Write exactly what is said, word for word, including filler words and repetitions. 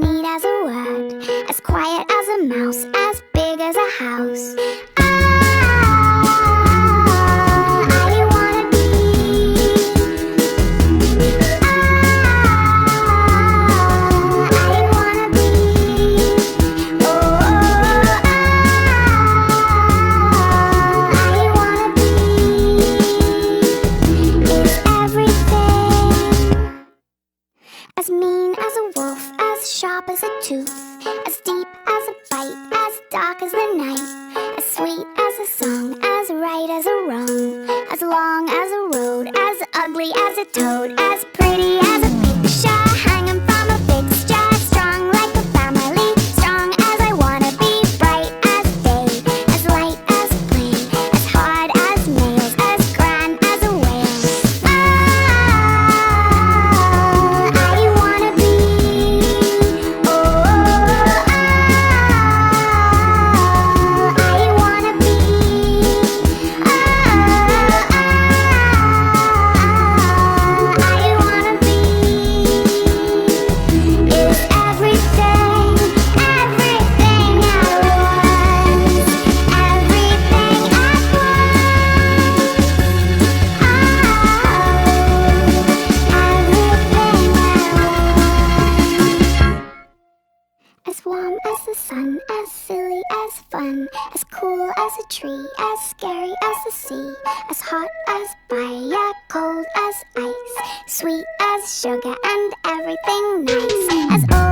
neat as a word, as quiet as a mouse, as big as a house. Ah, I wanna be. Ah, I wanna be. Oh, ah, I wanna be. Is everything as mean as a wolf, as sharp as a tooth, as deep as a bite, as dark as the night, as sweet as a song, as right as a wrong, as long as a road, as ugly as a toad, as pretty as a picture hanging from a fixture, strong like a family, strong as I wanna be, bright as day, as light as plane, as hard as nails, as grand as a whale. Ah, I wanna be. Oh, ah, I wanna be. Ah, I wanna be. Is everything, everything at once, everything at once. As warm as the sun, as silly as fun, as cool as a tree, as scary as the sea, as hot as fire, cold as ice, sweet as sugar and everything nice, as old